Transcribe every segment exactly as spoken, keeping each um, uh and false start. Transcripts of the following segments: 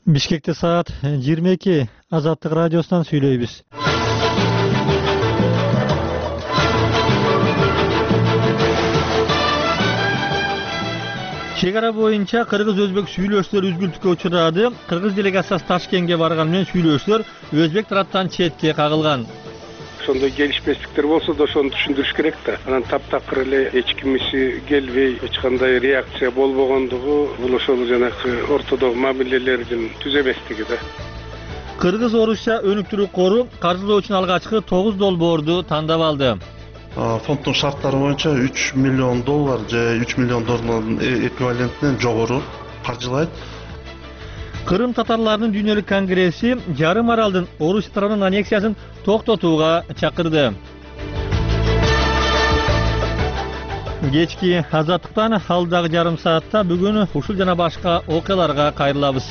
Бишкекте саат жыйырма эки. Азаттык радиосунан сүйлөйбүз. Чек ара боюнча кыргыз-өзбек сүйлөшүүлөр үзгүлтүккө учурады. Кыргыз делегациясы Ташкентке барган менен сүйлөшүүлөр өзбек тараптан четке кагылган. Ошондой келишпестиктер болсо да ошону түшүндүрүш керек да. Анан таптакыр эле эч кимиси келбей, эч кандай реакция болбогондугу бул ошол жанагы ортодогу мамилелердин түз эместиги да. Кыргыз-Орусия өнүктүрүү кору каржылоо үчүн алгачкы тогуз долбоорду тандап алды. Фонддун шарттары боюнча үч миллион доллар же үч миллион доллардын эквивалентинен жогору каржылайт. Кырым татарларынын дүйнөлүк конгресси жарым аралдын Орус тарабынын аннексиясын токтотууга чакырды. Кечки Азаттыктан алдагы жарым саатта бүгүн ушул жана башка окуяларга кайрылабыз.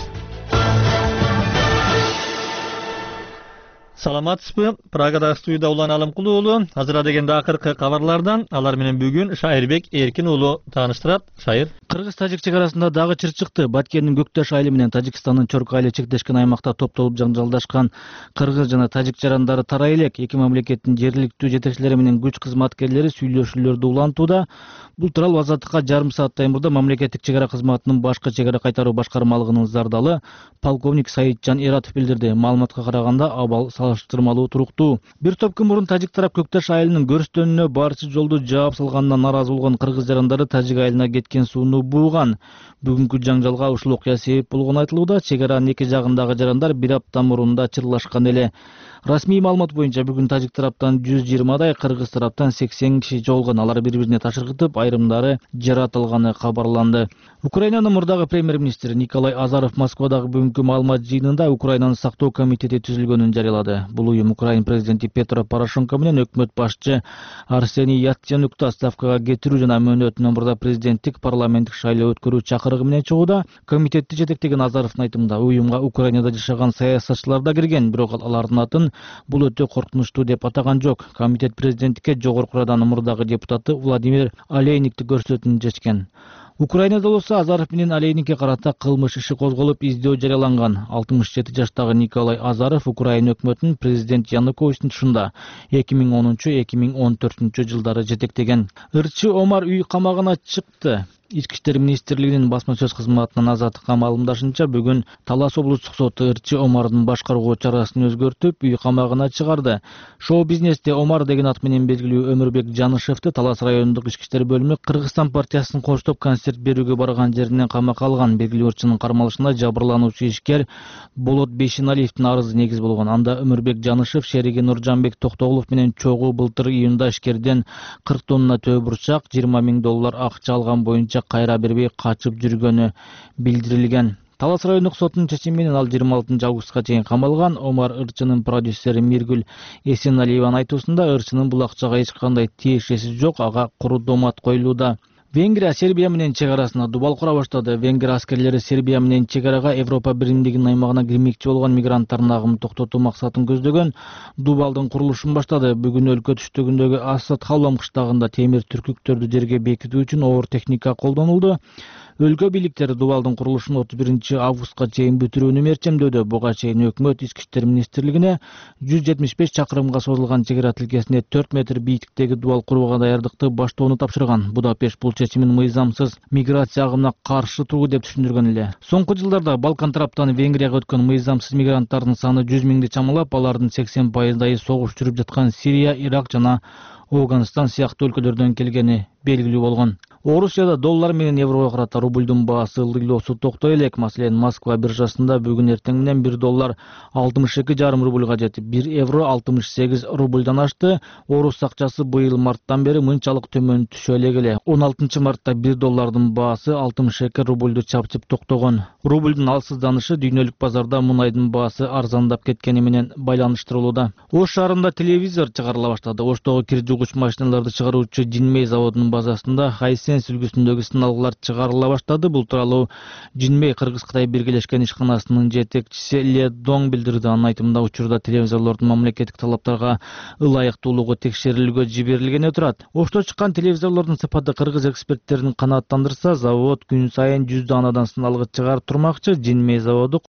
Саламатсызбы? Прагада студияда Улан Алымкулуу уулу. Азыр дегенде акыркы кабарлардан алар менен бүгүн Шайырбек Эркин уулу тааныштырат. Шайыр. Кыргыз-тажик чек арасында дагы чыр чыкты. Баткендин Көкташ айылы менен Тажикстандын Чорко айылы чектешкен аймакта топтолуп жаңжалдашкан кыргыз жана тажик жарандары тарай элек. Эки мамлекеттин жергиликтүү жетекчилери менен күч кызматкерлери сүйлөшүүлөрдү улантууда. Бул тууралуу Азаттыкка жарым сааттай мурда мамлекеттик чек ара кызматынын башкы чек ара кайтаруу башкармалыгынын зардалы полковник Саитжан Эратов билдирди. Маалыматка караганда абал салыштырмалуу туруктуу. Бир топ күн мурун тажик тарап Көкташ айылынын көрүстөнүнө барчы жолду жаап салганынан наразы болгон кыргыз жарандары тажик айылына кеткен сууну бууган. Бүгүнкү жаңжалга ушул окуя себеп болгон айтылууда. Чек аранын эки жагындагы жарандар бир апта мурун да чырлашкан эле. Расмий маалымат боюнча бүгүн тажик тараптан жүз жыйырмадай, кыргыз тараптан сексен киши жолгон. Алар бири-бирине ташыргытып, айрымдары жаратылганы кабарланды. Украинанын мурдагы премьер-министри Николай Азаров Москвадагы бүгүнкү маалымат жыйынында Украинанын сактоо комитети түзүлгөнүн жарыялады. Бул уюм Украин президенти Петро Порошенко менен өкмөт башчы Арсений Яценюкты отставкага кетирүү жана мөөнөтүнөн мурда президенттик парламенттик шайлоо өткөрүү чакырыгы менен чыгууда. Комитетти жетектеген Азаровдун айтымында уюмга Украинада жашаган саясатчылар да кирген, бирок алардын атын бул өтө коркунучтуу деп атаган жок. Комитет президенттикке жогорку Раданын мурдагы депутаты Владимир Олейникти көрсөтүүнү чечкен. Украинада болсо Азаров менен Олейникке карата кылмыш иши козголуп, издөө жарыяланган. алтымыш жети жаштагы Николай Азаров Украина өкмөтүнүн президент Януковичтин тушунда эки миң онунчу эки миң он төртүнчү жылдары жетектеген. Ырчы Омар үй камагына чыкты. Ички иштер министрлигинин басма сөз кызматынын Азаттыкка маалымдашынча, бүгүн Талас облустук соту Ырчы Омардын башкаруу чарасын өзгөртүп, үй камагына чыгарды. Шоу-бизнесте Омар деген ат менен белгилүү Өмүрбек Жанышевди Талас райондук ички иштер бөлүмү Кыргызстан партиясынын коштоп концерт берүүгө барган жеринен камакка алган. Белгилүү ырчынын кармалышында жабырлануучу ишкер Болот Бейшеналиевдин арызы негиз болгон. Анда Өмүрбек Жанышев шериги Нуржанбек Токтоголов менен чогуу былтыр июнда ишкерден кырк тонна төө бурчак, жыйырма миң доллар акча алган боюнча кайра бербей качып жүргөнү билдирилген. Талас райондук сотунун чечими менен ал жыйырма алтынчы августка чейин камалган. Омар ырчынын продюсери Миргүл Эсеналиеванын айтуусунда ырчынын бул акчага эч кандай тиешеси жок, ага куру домат коюлууда. Венгрия Сербия менен чек арасына дубал кура баштады. Венгрия аскерлери Сербия менен чек арага Европа биримдигинин аймагына кирмекчи болгон мигранттардын агымын токтотуу максатын көздөгөн дубалдын курулушун баштады. Бүгүн өлкө түштүгүндөгү Асад Халлом кыштагында темир түркүктөрдү жерге бекитүү үчүн оор техника колдонулду. Өлкө бийликтери дубалдын курулушун отуз биринчи августка чейин бүтүрүүнү мерчемдөдү. Буга чейин өкмөт ички иштер министрлигине жүз жетимиш беш чакырымга созулган чек ара тилкесине төрт метр бийиктиктеги дубал курууга даярдыкты баштоону тапшырган. Будапешт бул чечимин мыйзамсыз миграция агымына каршы туруу деп түшүндүргөн эле. Соңку жылдарда Балкан тараптан Венгрияга өткөн мыйзамсыз мигранттардын саны жүз миңди чамалап, алардын сексен пайыздайы согуш жүрүп жаткан Сирия, Ирак жана Афганистан сыяктуу өлкөлөрдөн келгени белгилүү болгон. Орусияда доллар менен еврого карата рубльдун баасы ылдыйлоосу токтой элек. Маселен, Москва биржасында бүгүн эртең менен бир доллар алтымыш эки жарым рубльга жетип, бир евро алтымыш сегиз рубльдан ашты. Орус акчасы быйыл марттан бери мынчалык төмөн түшө элек. он алтынчы мартта бир доллардын баасы алтымыш эки рубльду чапчып токтогон. Рубльдун алсызданышы дүйнөлүк базарда мунайдын баасы арзандап кеткени менен байланыштырылууда. Ош шаарында телевизор чыгарыла баштады. Оштогу кир жугуч машиналарды чыгаруучу Жинмей заводунун базасында Хайсенс үлгүсүндөгү сыналгылар чыгарыла баштады. Бул тууралуу Жинмей Кыргыз-Кытай биргелешкен ишканасынын жетекчиси Ле Доң билдирди. Анын айтымында, учурда телевизорлордун мамлекеттик талаптарга ылайыктуулугу текшерилүүгө жиберилгени турат. Ошто чыккан телевизорлордун сапаты кыргыз эксперттерин канааттандырса, завод күн сайын жүз даанадан сыналгыч чыгарып турмакчы. Жинмей заводу